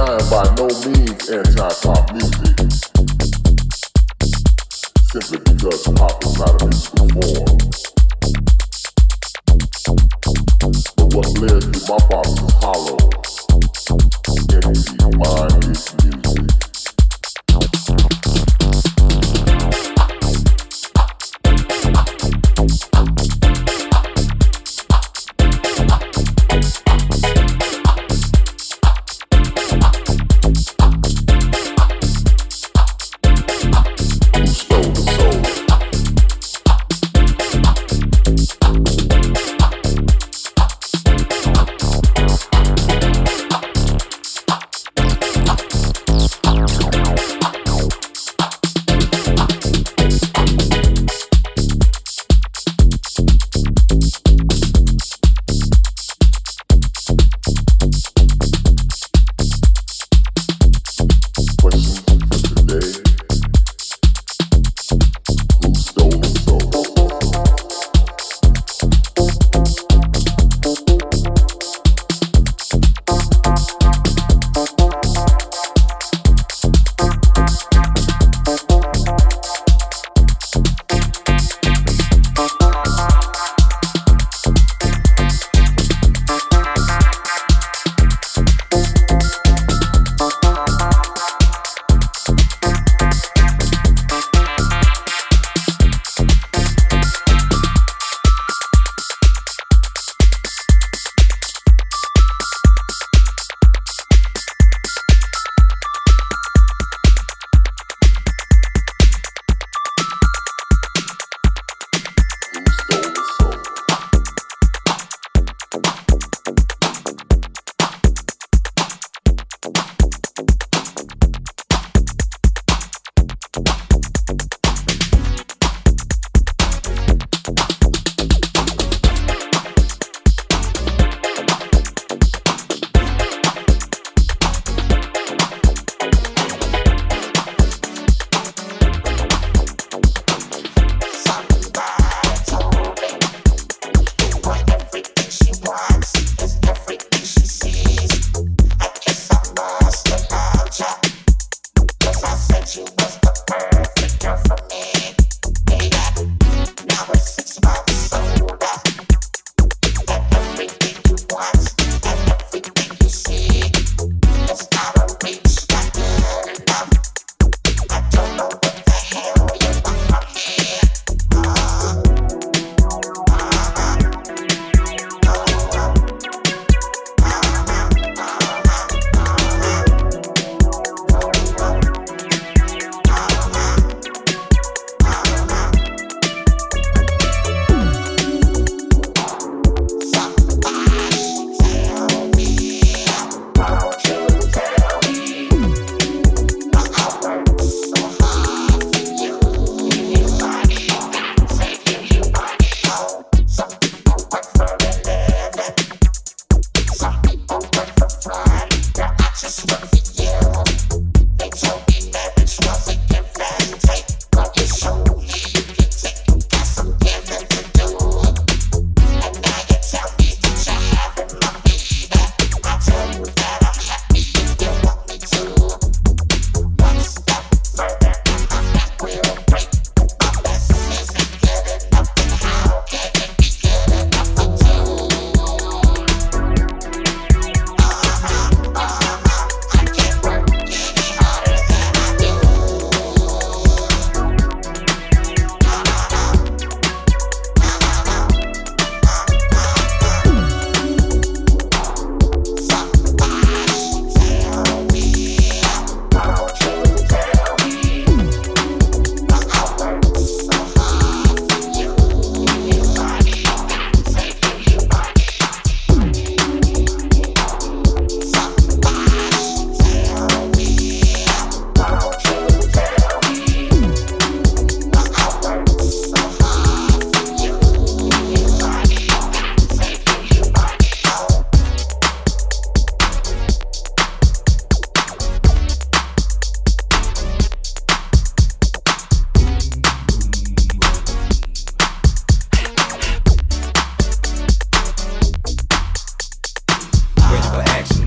I am by no means anti-pop music, simply because pop is not a musical form. But what blares through my box is hollow, empty, mindless music.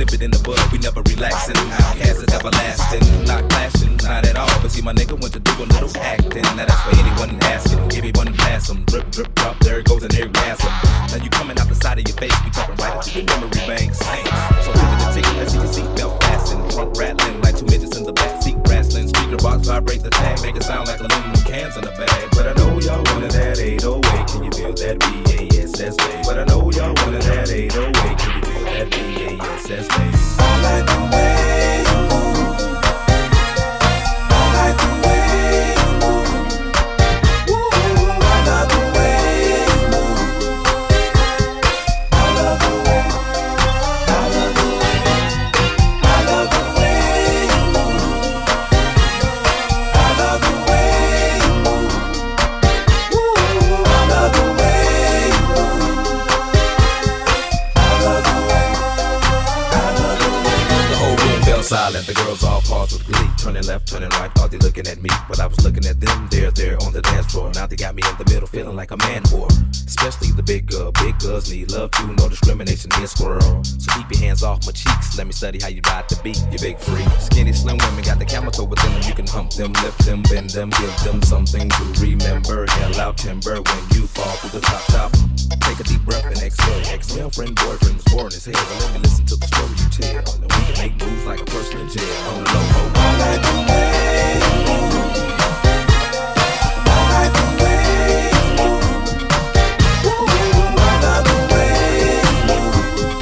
nip it in the bud, we never relaxing. Outcast is everlasting, not clashing, not at all. But see, my nigga went to do a little acting. Now that's for anyone asking. Give me one pass 'em, drip, drip, drop, there it goes and there it gas 'em. Now you coming out the side of your face, we tapping right into your memory banks. So look at the ticket, let's see your seatbelt fasten. Trunk rattling like two midgets in the back seat wrestling. Speaker box vibrate the tag, make it sound like aluminum cans in the bag. But I know y'all wanted that 808, can you feel that BASS bass? But I know y'all wanted that 808, can you feel that BASS bass? I like the way you move. I like the way you move. Ooh, I love the way you move. I love the way, I love the way, I love the way you move. I love the way you move. Ooh, I love the way you move. I love the way, I love the way. The whole room fell silent, the girls all paused with glee. Turning left, turning right, thought they looking at me, but I was looking at them. They're there on the dance floor. Now they got me in the middle, feeling like a man whore. Especially the big girl. Big girls need love too, no discrimination here, squirrel. So keep your hands off my cheeks. Let me study how you ride the beat. You big freak. Skinny, slim women got the chemical within them. You can hump them, lift them, bend them, give them something to remember. Hell out timber when you fall through the top. Take a deep breath and exhale. Ex-girlfriend, boyfriend was born as hell. Well, let me listen to the story you tell. And we can make moves like a person in jail. On the low, I like the way you move. I like the way you move. Ooh, I love the way you move.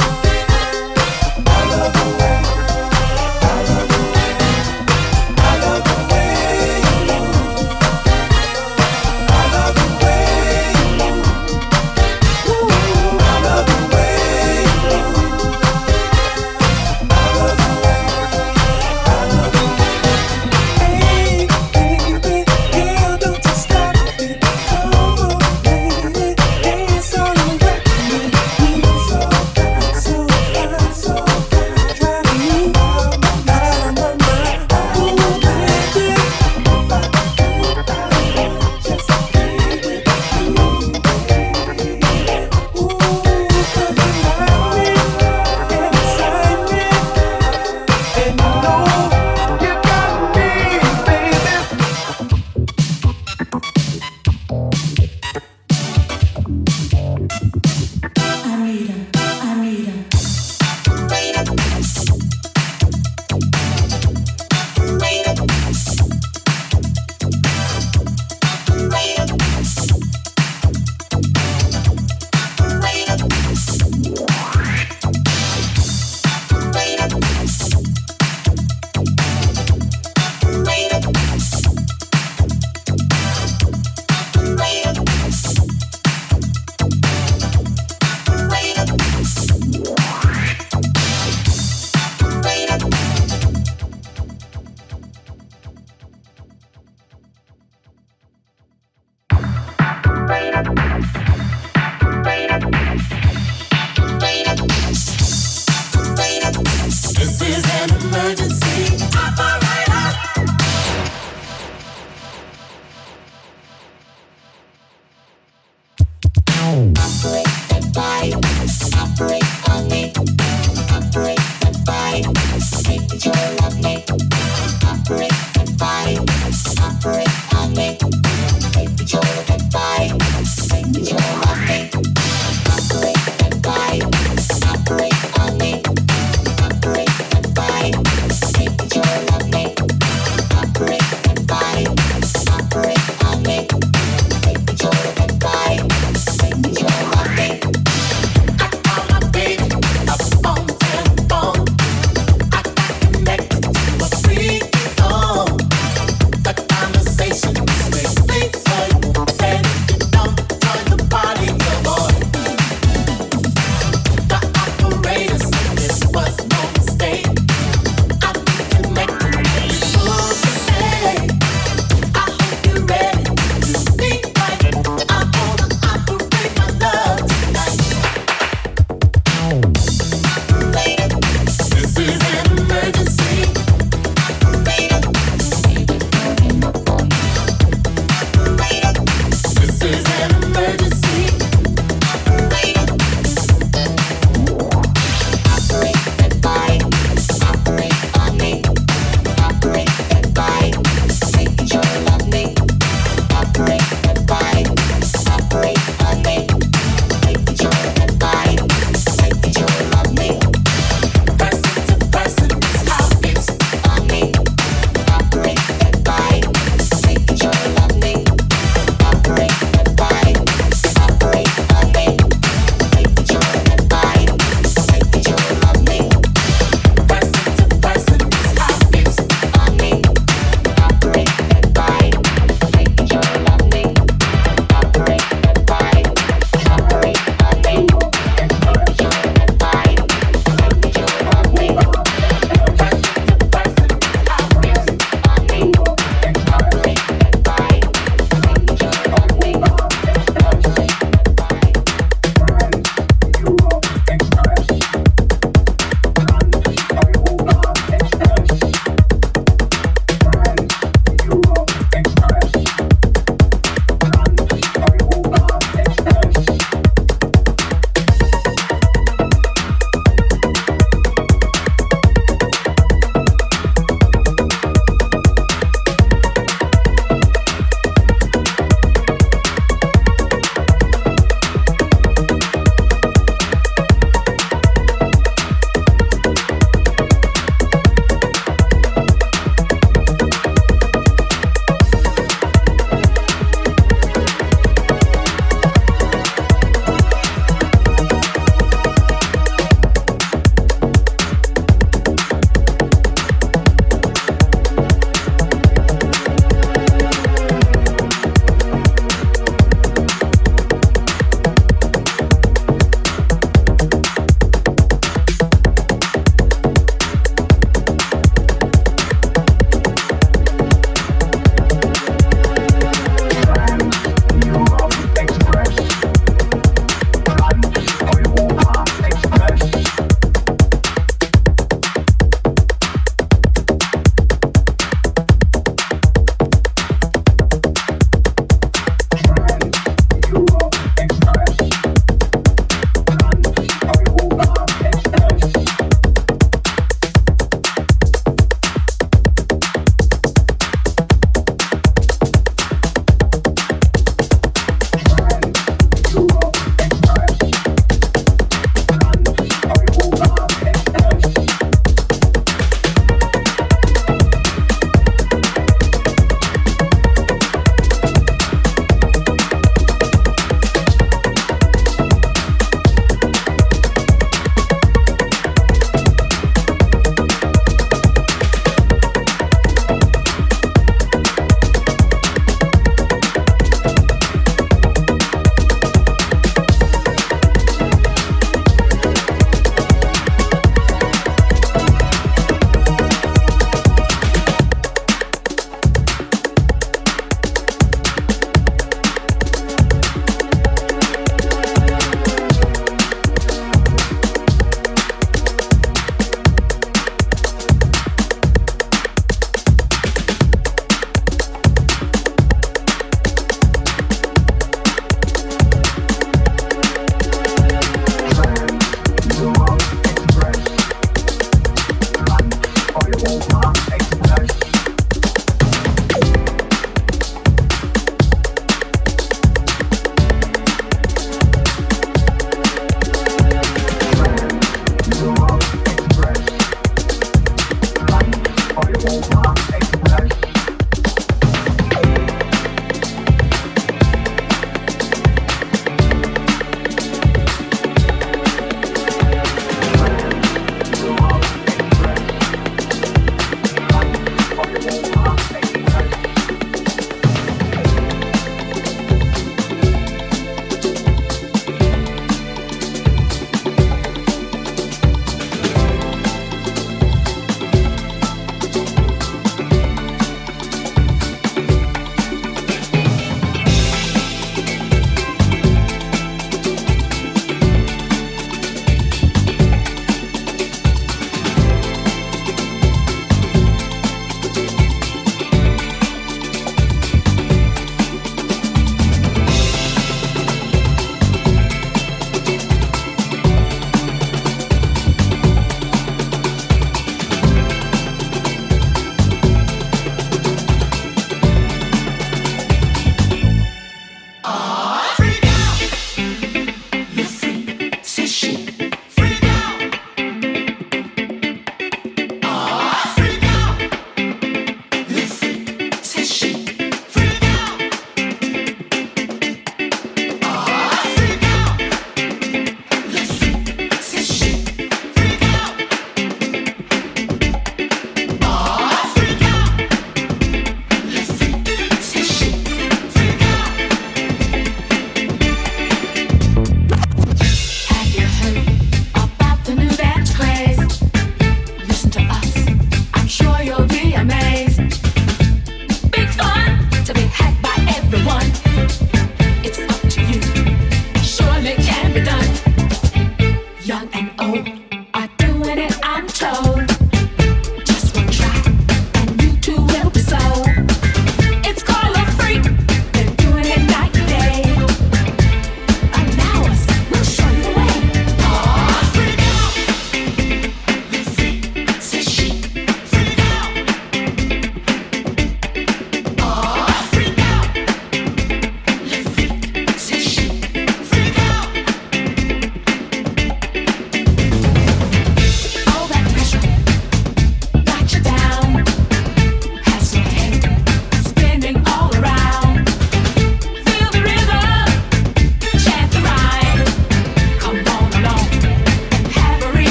I love the way, I love the way, I love the way you move. I love the way you move. Ooh, I love the way you move. I love the way, I love the way. Hey, baby, girl, don't you stop it. Come on, baby, dance all around me. You're so fine, so fine, so fine. Driving me out of my mind. Ooh, baby, if I could, I would just be with you, baby. Ooh, 'cause you remind me and excite me, and you know you got me, baby. Wait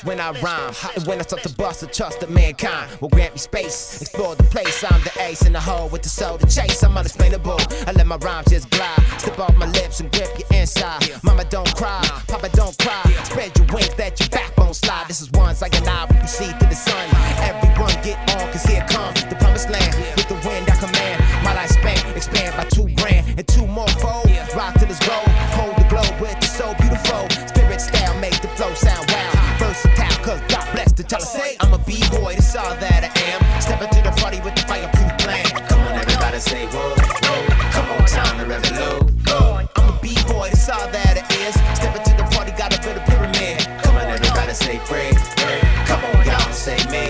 when I rhyme. And when I start to bust the trust of mankind will grant me space, explore the place. I'm the ace in the hole with the soul to chase. I'm unexplainable, I let my rhymes just glide. Slip off my lips and grip your inside. Mama don't cry, Papa don't cry. Spread your wings, let your backbone slide. This is one like an eye, we proceed to the sun. Everyone get on, cause here comes the promised land. With the wind I command, my lifespan expand by 2 grand and 2 more fold. Rock till it's gold, hold the globe with the so beautiful. Spirit style make the flow sound wild. Versatile, cause God bless the tell us say I'm a b-boy, that's all that I am. Step into the party with the fireproof plan. Come on everybody say whoa, whoa. Come on, time to rev it low, go. I'm a b-boy, that's all that it is. Step into the party, got a bit of pyramid. Come on everybody say free, come on y'all say me.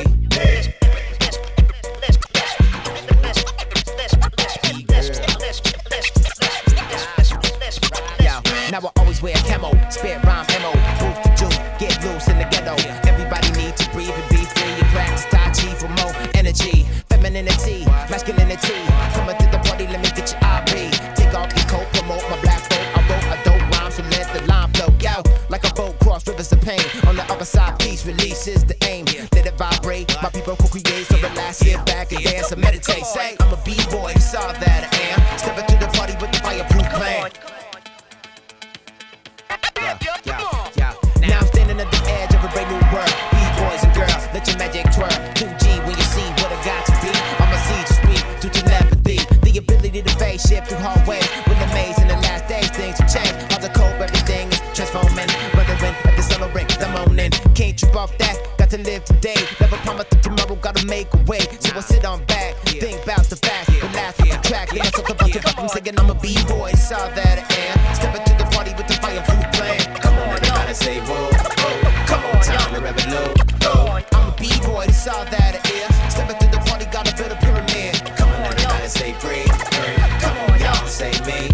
Now I always wear camo, spit rhyme ammo, move the juice, get loose in the ghetto. Everybody need to breathe and be free and practice Tai Chi for more energy, femininity, masculinity. Coming to the party, let me get your IP. Take off your coat, promote my black folk. I wrote a dope rhyme, so let the line flow. Yo, like a boat cross rivers of pain. On the other side, peace releases the aim. Let it vibrate, my people co-create. So relax, sit back and dance and meditate. Say, I'm a b-boy, that's all that I am. Step into the party with the fireproof plan. Now I'm standing at the edge of a brand new world. B-boys and girls, let your magic twirl. 2G when you see what I got to be. I'ma see to speak to telepathy. The ability to face shift through hallways. With the maze in the last days, things will change. How the cope, everything is transforming. Weathering at the sun will break the morning. Can't trip off that, got to live today. Never promise to tomorrow, gotta make a way. So I sit on back, think about the facts. Relax with the track, yeah, so about to I'm singing, I'm a b-boy, it's all that I am. Step into the party with the fireproof plan. Come on, everybody say whoa, whoa. Come on, time to rev it low, go. I'm a b-boy, it's all that it is. Step into the party, got a bit of pyramid. Come on, everybody say free. Come on, y'all say me.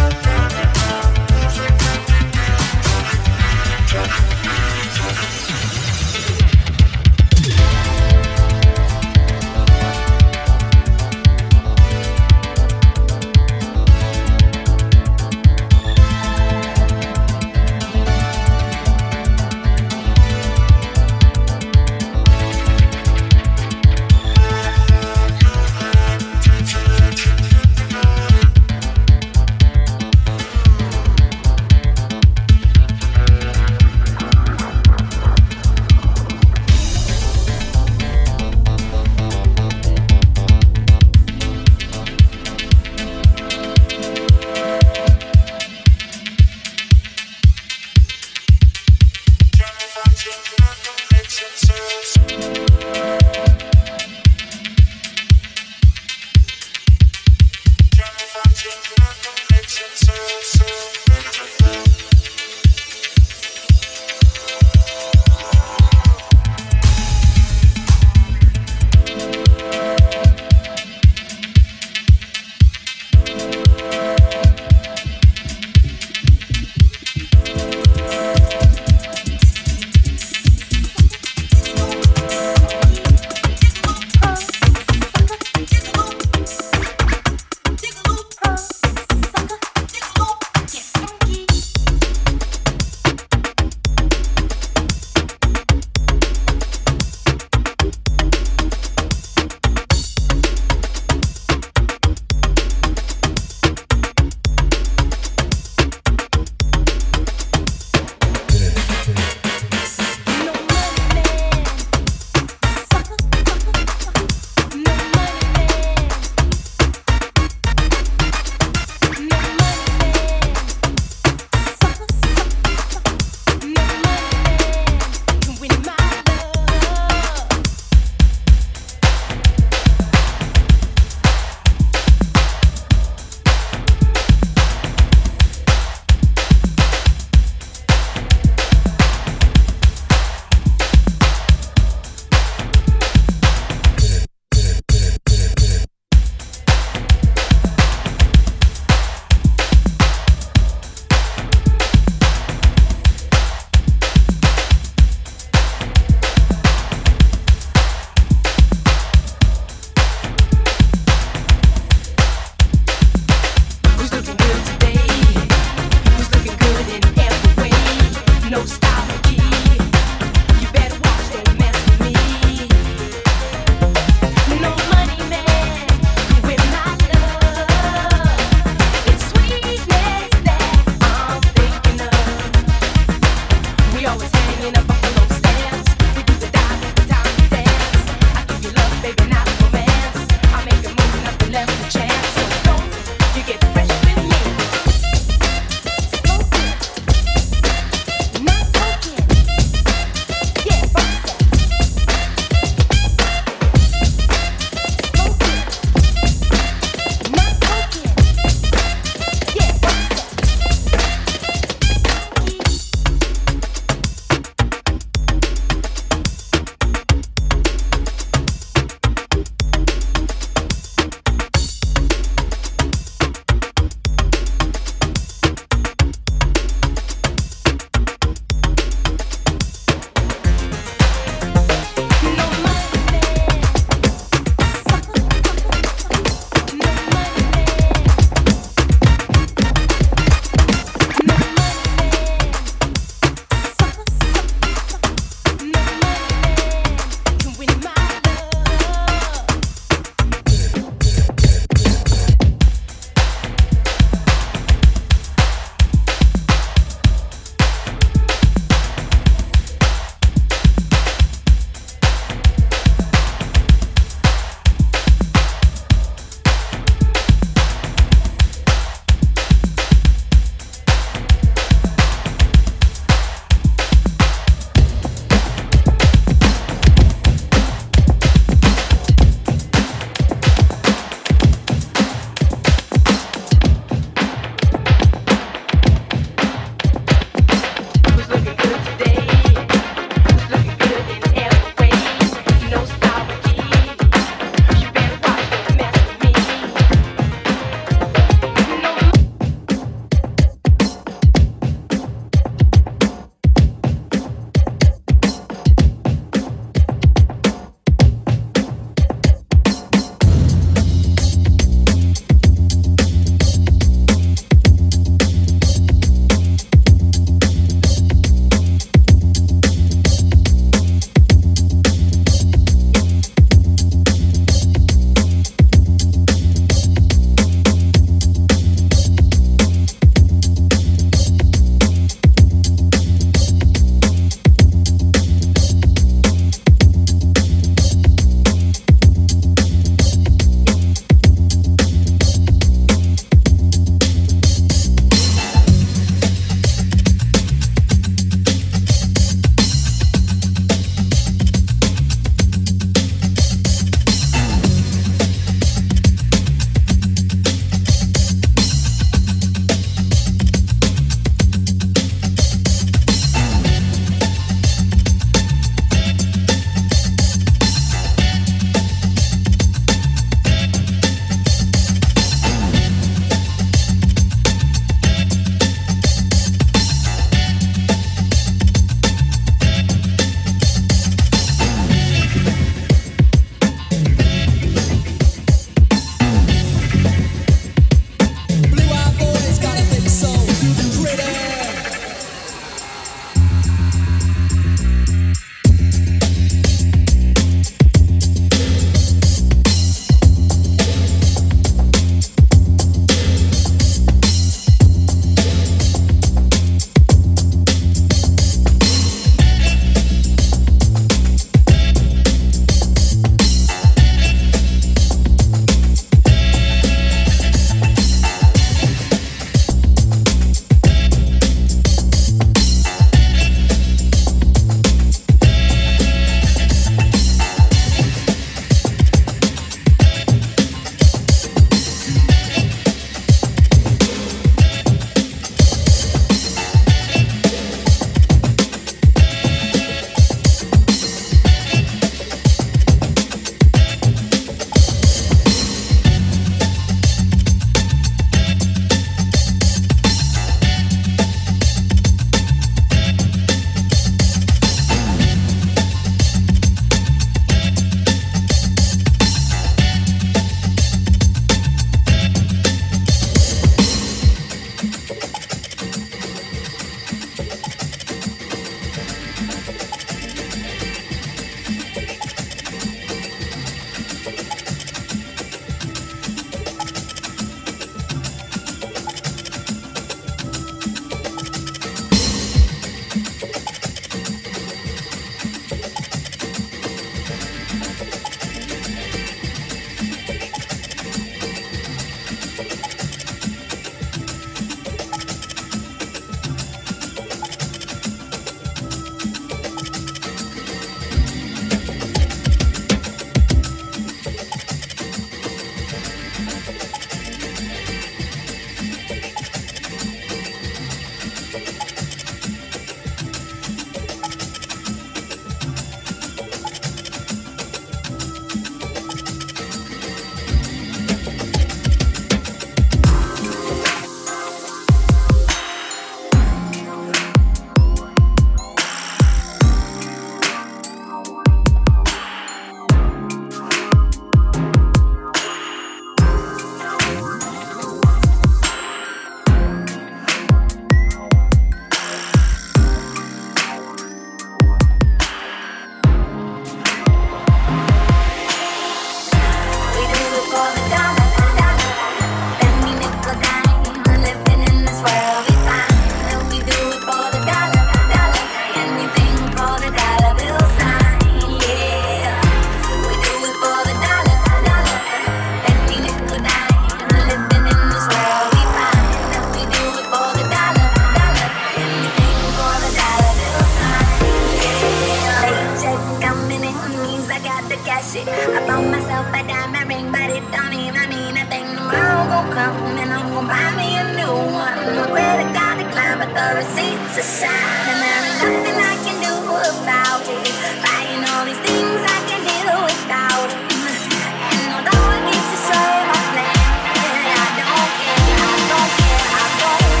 shit. I bought myself a diamond ring, but it don't even mean a thing. Tomorrow gon' come and I'm gon' buy me a new one. My credit card declined, but the receipts are shining. There ain't nothing I can do about it. Buying all these things I can do without it. And although it keeps destroying my plan, I don't care, I don't care, I don't care.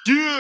Yeah.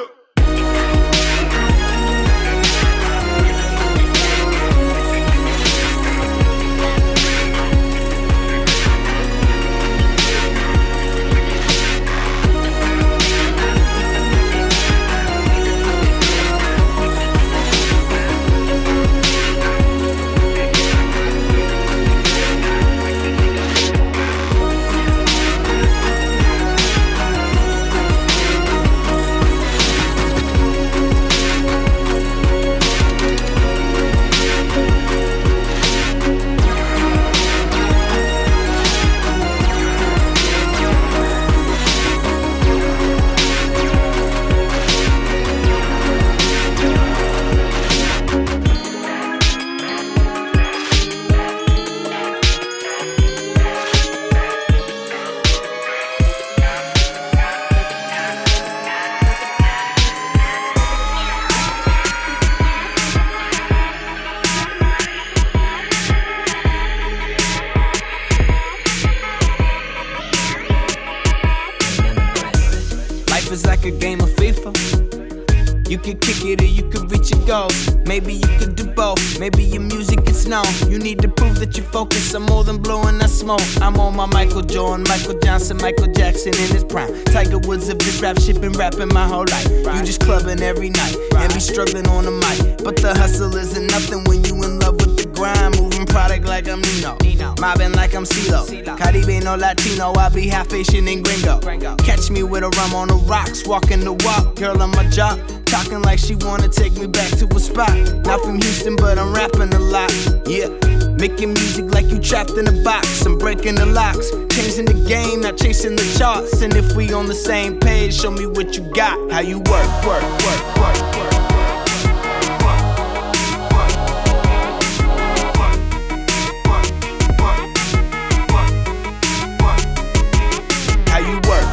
It's like a game of FIFA. You can kick it or you can reach your goals. Maybe you could do both. Maybe your music is known. You need to prove that you focus. I'm more than blowing that smoke. I'm on my Michael Jordan, Michael Johnson, Michael Jackson in his prime. Tiger Woods of this rap shit, been rapping my whole life. You just clubbing every night and be struggling on the mic. But the hustle isn't nothing when you in love with the grind. Moving product like I'm Nino, mobbing like I'm CeeLo. Caribbean Latino, I be half Asian and gringo. Catch me with a rum on the rocks, walking the walk. Girl on my job, talking like she wanna take me back to a spot. Not from Houston, but I'm rapping a lot. Yeah, making music like you trapped in a box. I'm breaking the locks, changing the game, not chasing the charts. And if we on the same page, show me what you got. How you work. How you work.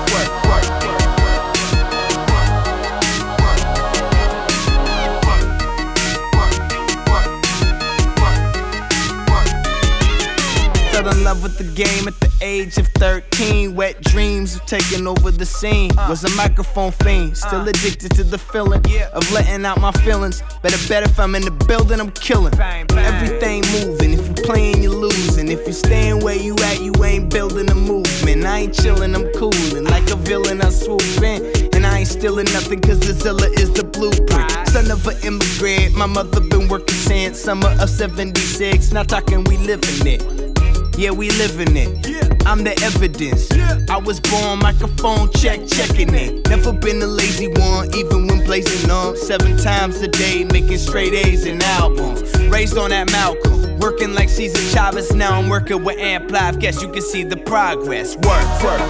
Fell in love with the game at the age of 13. Wet dreams of taking over the scene. Was a microphone fiend, still addicted to the feeling of letting out my feelings. Bet if I'm in the building, I'm killing. Everything moving, if you playing, you losing. If you staying where you at, you ain't building a movement. I ain't chilling, I'm cooling. Like a villain, I swoop in. And I ain't stealing nothing, cause the Zilla is the blueprint. Son of an immigrant, my mother been working since summer of 76. Not talking, we living it. Yeah, we living it. I'm the evidence. I was born, microphone checking it. Never been a lazy one, even when blazing up 7 times a day, making straight A's in albums. Raised on that Malcolm, working like Cesar Chavez. Now I'm working with Amp Live. Guess you can see the progress. Work.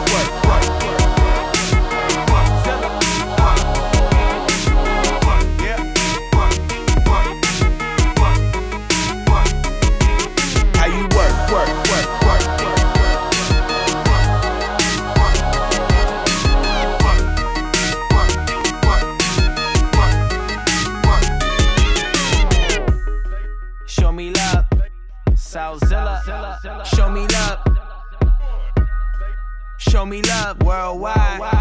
Show me love, Southzilla. Show me love. Show me love worldwide.